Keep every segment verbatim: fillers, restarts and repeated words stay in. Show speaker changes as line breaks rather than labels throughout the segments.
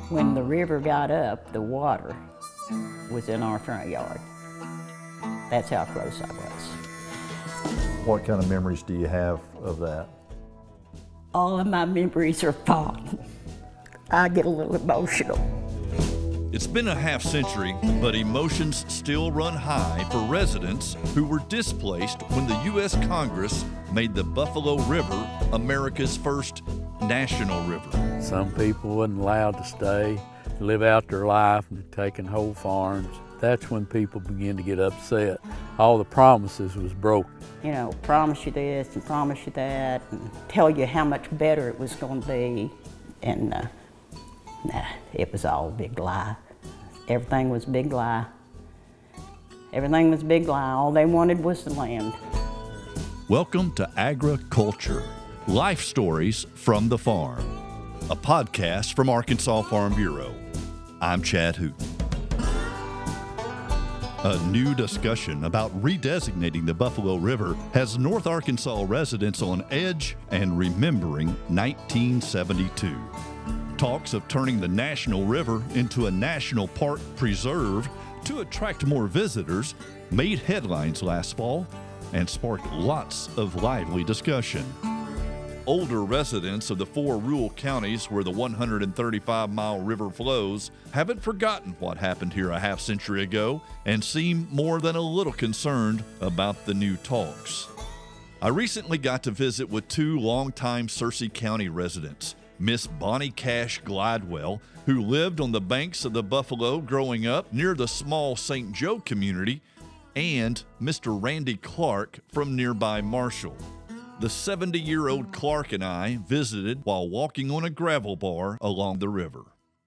When the river got up, the water was in our front yard. That's how close I was.
What kind of memories do you have of that?
All of my memories are fond. I get a little emotional.
It's been a half century, but emotions still run high for residents who were displaced when the U S Congress made the Buffalo River America's first national river.
Some people wasn't allowed to stay, live out their life, and taking whole farms. That's when people begin to get upset. All the promises was broken.
You know, promise you this and promise you that, and tell you how much better it was going to be. And uh, nah, it was all a big lie. Everything was a big lie. Everything was a big lie. All they wanted was the land.
Welcome to Agriculture, Life Stories from the Farm, a podcast from Arkansas Farm Bureau. I'm Chad Hooten. A new discussion about redesignating the Buffalo River has North Arkansas residents on edge and remembering nineteen seventy-two. Talks of turning the national river into a national park preserve to attract more visitors made headlines last fall and sparked lots of lively discussion. Older residents of the four rural counties where the one hundred thirty-five mile river flows haven't forgotten what happened here a half century ago and seem more than a little concerned about the new talks. I recently got to visit with two longtime Searcy County residents, Miss Bonnie Cash Glidewell, who lived on the banks of the Buffalo growing up near the small Saint Joe community, and Mister Randy Clark from nearby Marshall. The seventy-year-old Clark and I visited while walking on a gravel bar along the river.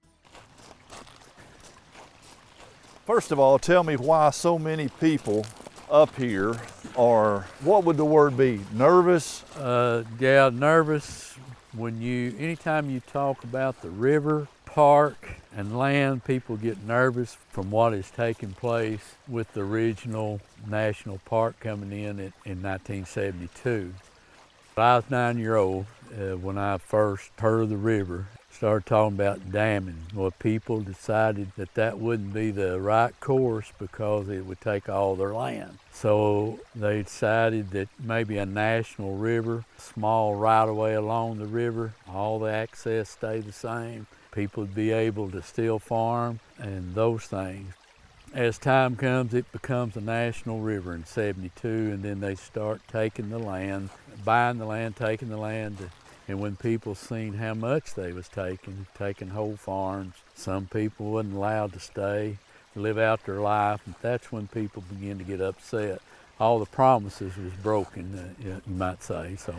First of all, tell me why so many people up here are, what would the word be, nervous?
Uh, yeah, nervous when you, anytime you talk about the river, park, and land, people get nervous from what is taking place with the original national park coming in in, in nineteen seventy-two. I was nine year old uh, when I first heard of the river, started talking about damming. Well, people decided that that wouldn't be the right course because it would take all their land. So they decided that maybe a national river, small right-of-way along the river, all the access stay the same. People would be able to still farm and those things. As time comes, it becomes a national river in seventy-two, and then they start taking the land, buying the land, taking the land. And when people seen how much they was taking, taking whole farms, some people wasn't allowed to stay, live out their life, and that's when people begin to get upset. All the promises was broken, uh, you might say. So.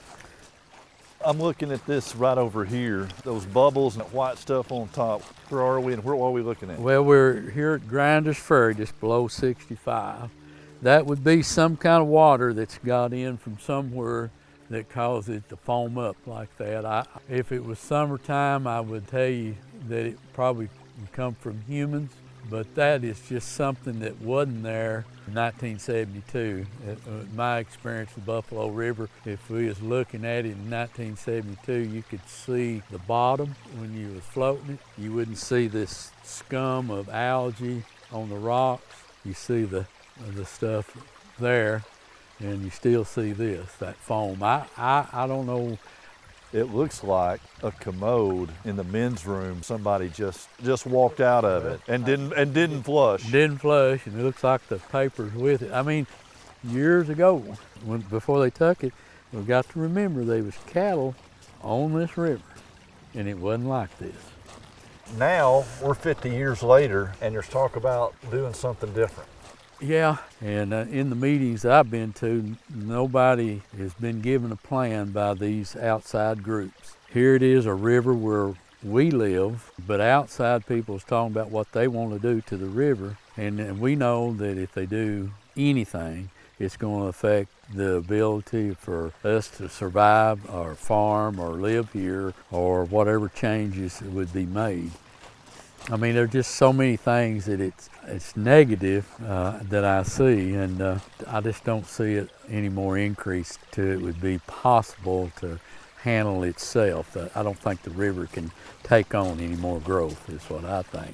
I'm looking at this right over here, those bubbles and that white stuff on top. Where are we and where, what are we looking at?
Well, we're here at Grinders Ferry, just below sixty-five. That would be some kind of water that's got in from somewhere that caused it to foam up like that. I, if it was summertime, I would tell you that it probably would come from humans, but that is just something that wasn't there in nineteen seventy-two. In my experience with Buffalo River, if we was looking at it in nineteen seventy-two, you could see the bottom when you was floating it. You wouldn't see this scum of algae on the rocks. You see the, the stuff there, and you still see this, that foam. I, I, I don't know.
It looks like a commode in the men's room. Somebody just just walked out of it and didn't and didn't flush.
Didn't flush, and it looks like the paper's with it. I mean, years ago, when before they took it, we got to remember there was cattle on this river, and it wasn't like this.
Now we're fifty years later, and there's talk about doing something different.
Yeah, and uh, in the meetings I've been to, nobody has been given a plan by these outside groups. Here it is, a river where we live, but outside people is talking about what they want to do to the river, and, and we know that if they do anything, it's going to affect the ability for us to survive or farm or live here or whatever changes would be made. I mean, there are just so many things that it's it's negative uh, that I see, and uh, I just don't see it any more increase to it would be possible to handle itself. Uh, I don't think the river can take on any more growth, is what I think.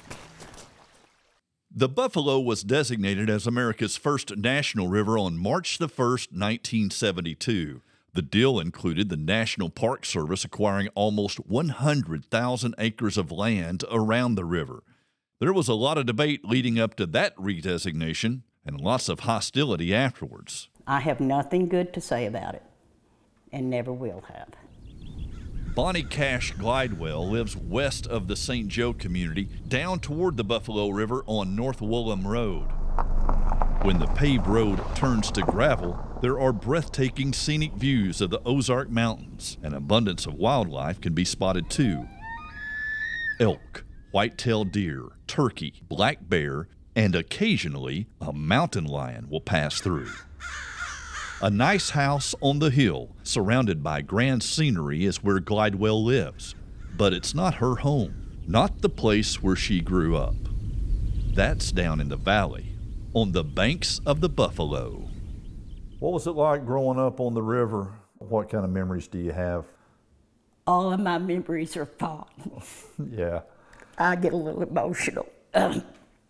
The Buffalo was designated as America's first national river on March the first, nineteen seventy-two. The deal included the National Park Service acquiring almost one hundred thousand acres of land around the river. There was a lot of debate leading up to that redesignation and lots of hostility afterwards.
I have nothing good to say about it, and never will have.
Bonnie Cash Glidewell lives west of the Saint Joe community, down toward the Buffalo River on North Woolham Road. When the paved road turns to gravel, there are breathtaking scenic views of the Ozark Mountains. An abundance of wildlife can be spotted too. Elk, white-tailed deer, turkey, black bear, and occasionally a mountain lion will pass through. A nice house on the hill, surrounded by grand scenery, is where Glidewell lives. But it's not her home, not the place where she grew up. That's down in the valley, on the banks of the Buffalo.
What was it like growing up on the river? What kind of memories do you have?
All of my memories are fond.
Yeah.
I get a little emotional. Um,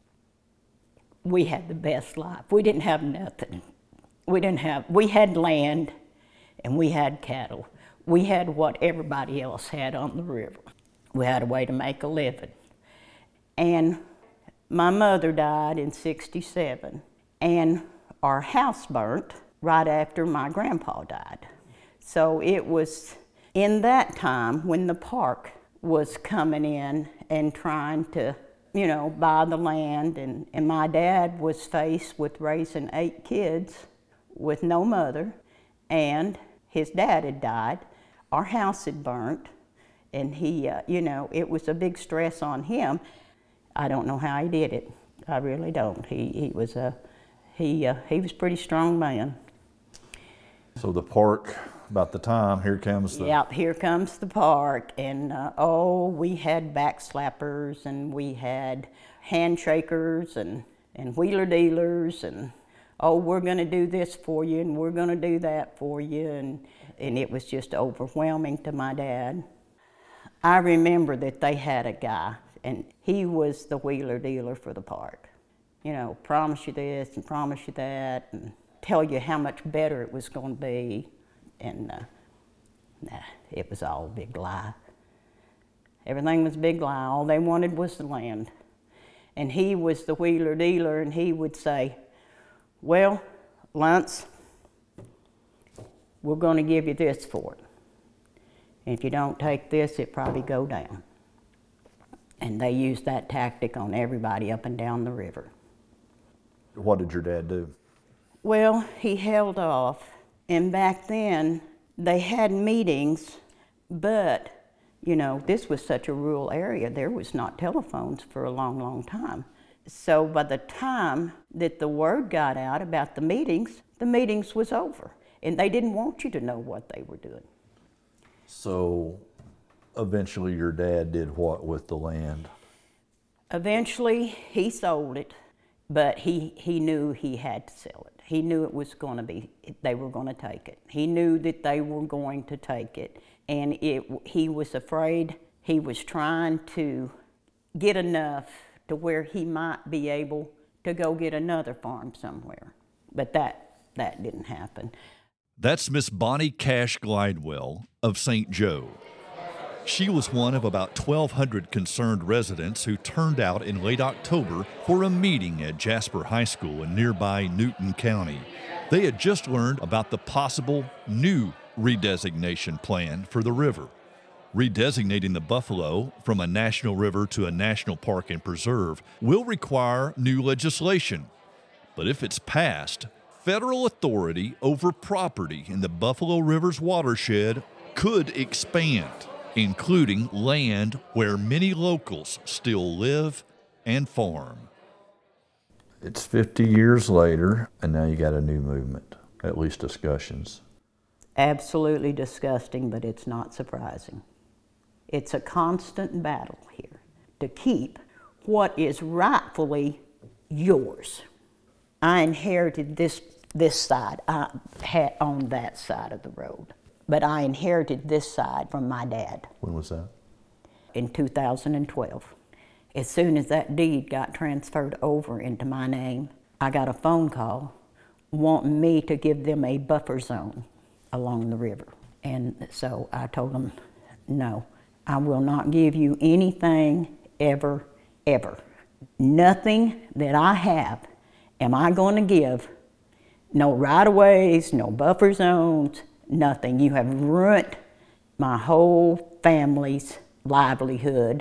we had the best life. We didn't have nothing. We didn't have, we had land and we had cattle. We had what everybody else had on the river. We had a way to make a living. And my mother died in sixty-seven, and our house burnt right after my grandpa died. So it was in that time when the park was coming in and trying to, you know, buy the land, and, and my dad was faced with raising eight kids with no mother, and his dad had died. Our house had burnt, and he, uh, you know, it was a big stress on him. I don't know how he did it. I really don't. He he was a he uh, he was a pretty strong man.
So the park, about the time, here comes the...
Yep, here comes the park, and uh, oh, we had backslappers, and we had handshakers, and, and wheeler dealers, and oh, we're gonna do this for you, and we're gonna do that for you, and, and it was just overwhelming to my dad. I remember that they had a guy, and he was the wheeler dealer for the park. You know, promise you this and promise you that, and tell you how much better it was gonna be. And uh, nah, it was all a big lie. Everything was a big lie. All they wanted was the land. And he was the wheeler dealer, and he would say, well, Lance, we're going to give you this for it. And if you don't take this, it probably go down. And they used that tactic on everybody up and down the river.
What did your dad do?
Well, he held off. And back then, they had meetings, but, you know, this was such a rural area, there was not telephones for a long, long time. So by the time that the word got out about the meetings, the meetings was over. And they didn't want you to know what they were doing.
So eventually your dad did what with the land?
Eventually, he sold it, but he, he knew he had to sell it. He knew it was going to be, they were going to take it. He knew that they were going to take it, and it, he was afraid. He was trying to get enough to where he might be able to go get another farm somewhere. But that, that didn't happen.
That's Miss Bonnie Cash Glidewell of Saint Joe. She was one of about twelve hundred concerned residents who turned out in late October for a meeting at Jasper High School in nearby Newton County. They had just learned about the possible new redesignation plan for the river. Redesignating the Buffalo from a national river to a national park and preserve will require new legislation. But if it's passed, federal authority over property in the Buffalo River's watershed could expand, including land where many locals still live and farm.
It's fifty years later, and now you got a new movement, at least discussions.
Absolutely disgusting, but it's not surprising. It's a constant battle here to keep what is rightfully yours. I inherited this, this side, I had on that side of the road. but I inherited this side from my dad
When was that?
in two thousand twelve. As soon as that deed got transferred over into my name, I got a phone call wanting me to give them a buffer zone along the river. And so I told them, no, I will not give you anything ever, ever. Nothing that I have am I going to give. No right-of-ways, no buffer zones, nothing. You have ruined my whole family's livelihood.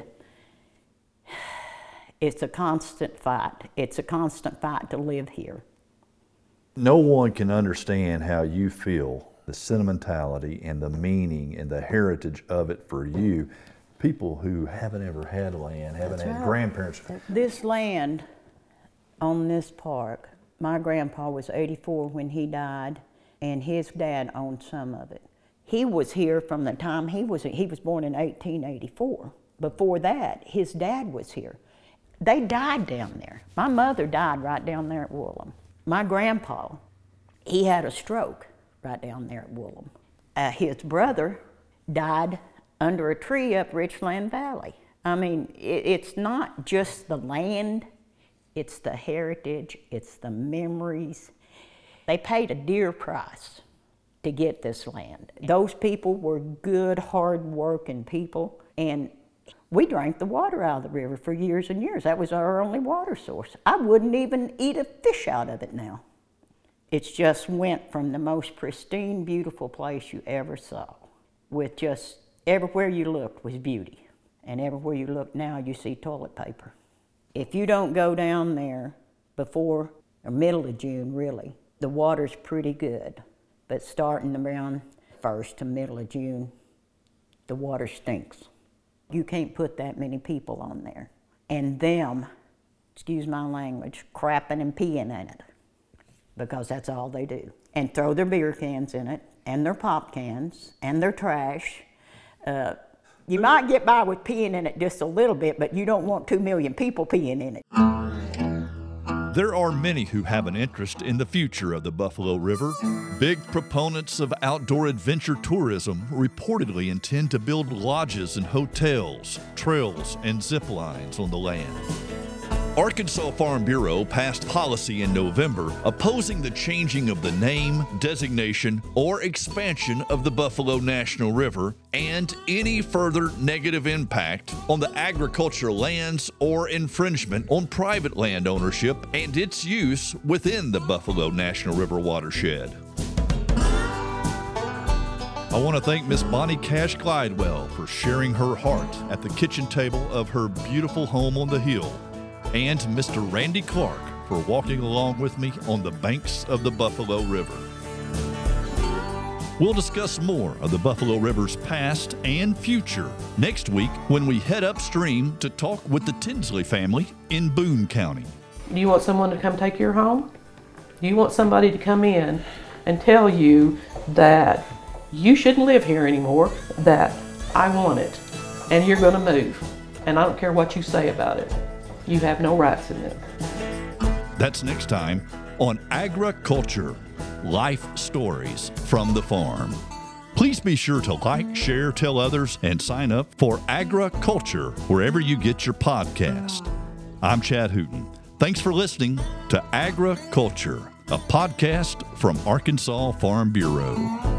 It's a constant fight. It's a constant fight to live here.
No one can understand how you feel, the sentimentality and the meaning and the heritage of it for you. People who haven't ever had land, haven't
That's
had
right.
grandparents.
This land on this park, my grandpa was eighty-four when he died, and his dad owned some of it. He was here from the time he was, he was born in eighteen eighty-four. Before that, his dad was here. They died down there. My mother died right down there at Woolham. My grandpa, he had a stroke right down there at Woolham. Uh, his brother died under a tree up Richland Valley. I mean, it, it's not just the land, it's the heritage, it's the memories. They paid a dear price to get this land. Those people were good, hard-working people, and we drank the water out of the river for years and years. That was our only water source. I wouldn't even eat a fish out of it now. It's just went from the most pristine, beautiful place you ever saw, with just everywhere you looked was beauty. And everywhere you look now, you see toilet paper. If you don't go down there before, or middle of June really, the water's pretty good. But starting around first to middle of June, the water stinks. You can't put that many people on there. And them, excuse my language, crapping and peeing in it, because that's all they do. And throw their beer cans in it, and their pop cans, and their trash. Uh, you might get by with peeing in it just a little bit, but you don't want two million people peeing in it.
There are many who have an interest in the future of the Buffalo River. Big proponents of outdoor adventure tourism reportedly intend to build lodges and hotels, trails, and zip lines on the land. Arkansas Farm Bureau passed policy in November opposing the changing of the name, designation, or expansion of the Buffalo National River and any further negative impact on the agricultural lands or infringement on private land ownership and its use within the Buffalo National River watershed. I want to thank Miss Bonnie Cash Glidewell for sharing her heart at the kitchen table of her beautiful home on the hill, and Mister Randy Clark for walking along with me on the banks of the Buffalo River. We'll discuss more of the Buffalo River's past and future next week when we head upstream to talk with the Tinsley family in Boone County.
Do you want someone to come take your home? Do you want somebody to come in and tell you that you shouldn't live here anymore, that I want it, and you're gonna move, and I don't care what you say about it. You have no rights in it.
That's next time on Agriculture, Life Stories from the Farm. Please be sure to like, share, tell others, and sign up for Agriculture wherever you get your podcast. I'm Chad Hooten. Thanks for listening to Agriculture, a podcast from Arkansas Farm Bureau.